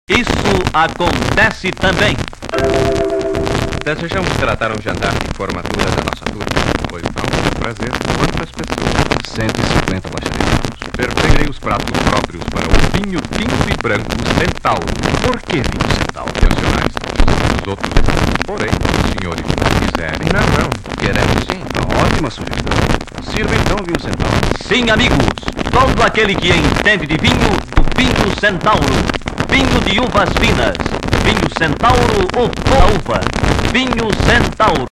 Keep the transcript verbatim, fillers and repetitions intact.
Isso acontece também. Desejamos tratar um jantar de formatura da nossa turma. Pois não, com prazer. Quantas pessoas? cento e cinquenta bacharéis. Preferem os pratos próprios para o vinho tinto e branco Centauro. Por que vinho Centauro? Nacionais, os outros. Porém, os senhores não quiserem. Não, não. Queremos sim. Uma ótima sugestão. Sirva então vinho Centauro. Sim, amigos. Todo aquele que entende de vinho, do vinho Centauro. Vinho de uvas finas. Vinho Centauro, o da uva. Vinho Centauro.